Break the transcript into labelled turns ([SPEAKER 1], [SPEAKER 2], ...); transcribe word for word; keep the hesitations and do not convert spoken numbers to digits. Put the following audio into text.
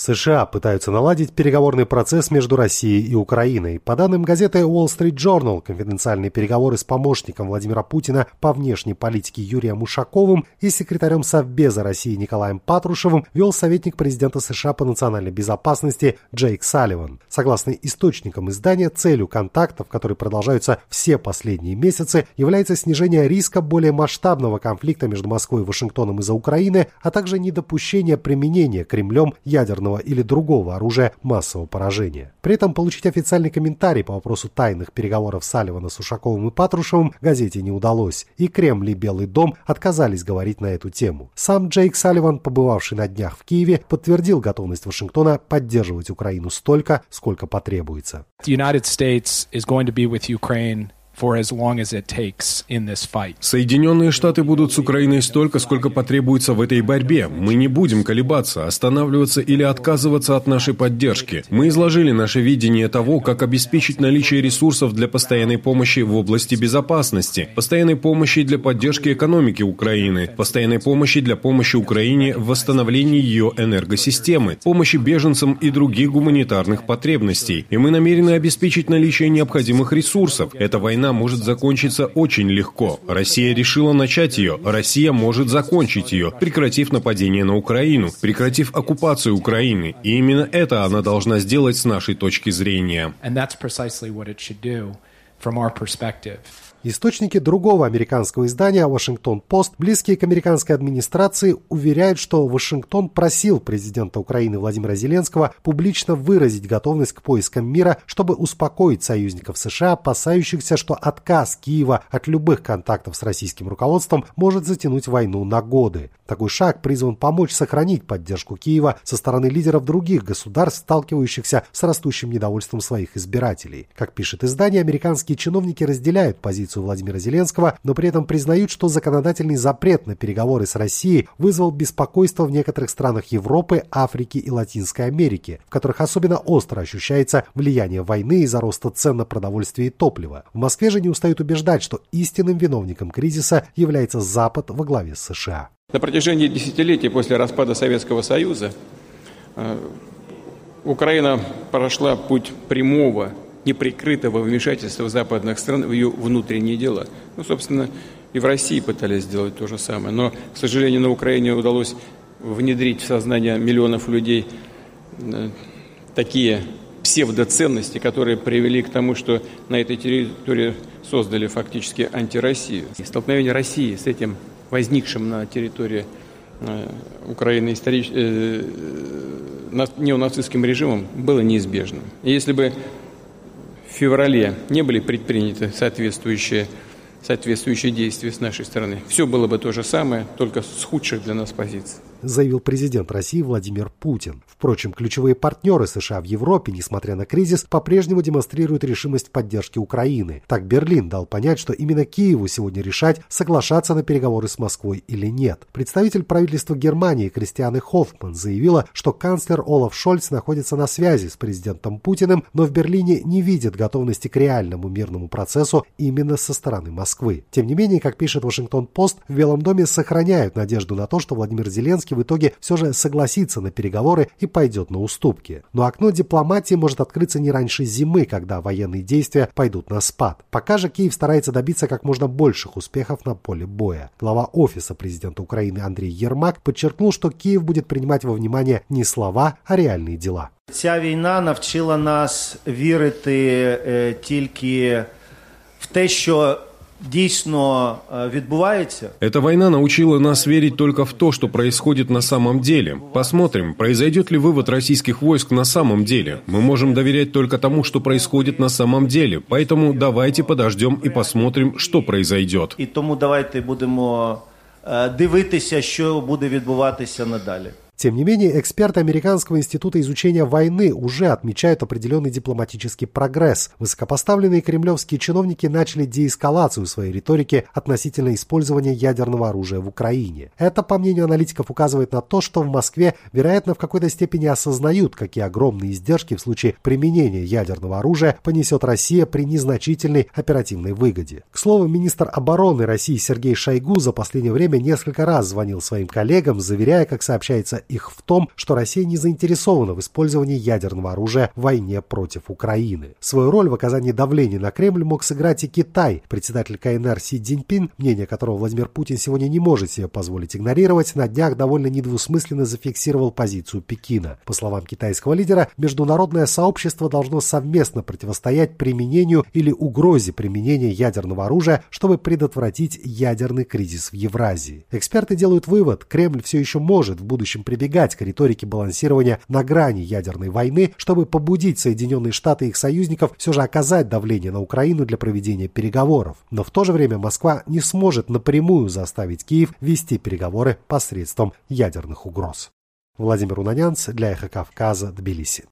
[SPEAKER 1] США пытаются наладить переговорный процесс между Россией и Украиной. По данным газеты Wall Street Journal, конфиденциальные переговоры с помощником Владимира Путина по внешней политике Юрием Ушаковым и секретарем Совбеза России Николаем Патрушевым вел советник президента США по национальной безопасности Джейк Салливан. Согласно источникам издания, целью контактов, которые продолжаются все последние месяцы, является снижение риска более масштабного конфликта между Москвой и Вашингтоном из-за Украины, а также недопущение применения Кремлем ядерного или другого оружия массового поражения. При этом получить официальный комментарий по вопросу тайных переговоров Салливана с Ушаковым и Патрушевым газете не удалось, и Кремль и Белый дом отказались говорить на эту тему. Сам Джейк Салливан, побывавший на днях в Киеве, подтвердил готовность Вашингтона поддерживать Украину столько, сколько потребуется.
[SPEAKER 2] Соединенные Штаты будут с Украиной столько, сколько потребуется в этой борьбе. Мы не будем колебаться, останавливаться или отказываться от нашей поддержки. Мы изложили наше видение того, как обеспечить наличие ресурсов для постоянной помощи в области безопасности, постоянной помощи для поддержки экономики Украины, постоянной помощи для помощи Украине в восстановлении ее энергосистемы, помощи беженцам и других гуманитарных потребностей. И мы намерены обеспечить наличие необходимых ресурсов. Эта война может закончиться очень легко. Россия решила начать ее. Россия может закончить ее, прекратив нападение на Украину, прекратив оккупацию Украины. И именно это она должна сделать с нашей точки зрения.
[SPEAKER 1] Источники другого американского издания «Вашингтон-Пост», близкие к американской администрации, уверяют, что Вашингтон просил президента Украины Владимира Зеленского публично выразить готовность к поискам мира, чтобы успокоить союзников США, опасающихся, что отказ Киева от любых контактов с российским руководством может затянуть войну на годы. Такой шаг призван помочь сохранить поддержку Киева со стороны лидеров других государств, сталкивающихся с растущим недовольством своих избирателей. Как пишет издание, американские чиновники разделяют позицию Владимира Зеленского, но при этом признают, что законодательный запрет на переговоры с Россией вызвал беспокойство в некоторых странах Европы, Африки и Латинской Америки, в которых особенно остро ощущается влияние войны из-за роста цен на продовольствие и топливо. В Москве же не устают убеждать, что истинным виновником кризиса является Запад во главе с США.
[SPEAKER 3] На протяжении десятилетий после распада Советского Союза э, Украина прошла путь прямого, неприкрытого вмешательства западных стран в ее внутренние дела. Ну, собственно, и в России пытались сделать то же самое. Но, к сожалению, на Украине удалось внедрить в сознание миллионов людей э, такие псевдоценности, которые привели к тому, что на этой территории создали фактически антироссию. Столкновение России с этим возникшим на территории э, Украины историч... э, неонацистским режимом было неизбежным. И если бы в феврале не были предприняты соответствующие, соответствующие действия с нашей стороны, все было бы то же самое, только с худших для нас позиций,
[SPEAKER 1] заявил президент России Владимир Путин. Впрочем, ключевые партнеры США в Европе, несмотря на кризис, по-прежнему демонстрируют решимость поддержки Украины. Так Берлин дал понять, что именно Киеву сегодня решать, соглашаться на переговоры с Москвой или нет. Представитель правительства Германии Кристиане Хоффман заявила, что канцлер Олаф Шольц находится на связи с президентом Путиным, но в Берлине не видит готовности к реальному мирному процессу именно со стороны Москвы. Тем не менее, как пишет Вашингтон-Пост, в Белом доме сохраняют надежду на то, что Владимир Зеленский в итоге все же согласится на переговоры и пойдет на уступки. Но окно дипломатии может открыться не раньше зимы, когда военные действия пойдут на спад. Пока же Киев старается добиться как можно больших успехов на поле боя. Глава офиса президента Украины Андрей Ермак подчеркнул, что Киев будет принимать во внимание не слова, а реальные дела.
[SPEAKER 4] Ця війна навчила нас вірити е, тільки в те, що дійсно відбувається.
[SPEAKER 2] Эта война научила нас верить только в то, что происходит на самом деле. Посмотрим, произойдет ли вывод российских войск на самом деле. Мы можем доверять только тому, что происходит на самом деле. Поэтому давайте подождем и посмотрим, что произойдет.
[SPEAKER 4] І тому давайте будемо дивитися, що буде відбуватися надалі.
[SPEAKER 1] Тем не менее, эксперты Американского института изучения войны уже отмечают определенный дипломатический прогресс. Высокопоставленные кремлевские чиновники начали деэскалацию своей риторики относительно использования ядерного оружия в Украине. Это, по мнению аналитиков, указывает на то, что в Москве, вероятно, в какой-то степени осознают, какие огромные издержки в случае применения ядерного оружия понесет Россия при незначительной оперативной выгоде. К слову, министр обороны России Сергей Шойгу за последнее время несколько раз звонил своим коллегам, заверяя, как сообщается их в том, что Россия не заинтересована в использовании ядерного оружия в войне против Украины. Свою роль в оказании давления на Кремль мог сыграть и Китай. Председатель ка эн эр Си Цзиньпин, мнение которого Владимир Путин сегодня не может себе позволить игнорировать, на днях довольно недвусмысленно зафиксировал позицию Пекина. По словам китайского лидера, международное сообщество должно совместно противостоять применению или угрозе применения ядерного оружия, чтобы предотвратить ядерный кризис в Евразии. Эксперты делают вывод, Кремль все еще может в будущем прибегать к риторике балансирования на грани ядерной войны, чтобы побудить Соединенные Штаты и их союзников все же оказать давление на Украину для проведения переговоров. Но в то же время Москва не сможет напрямую заставить Киев вести переговоры посредством ядерных угроз. Владимир Унанянц для Эхо Кавказа, Тбилиси.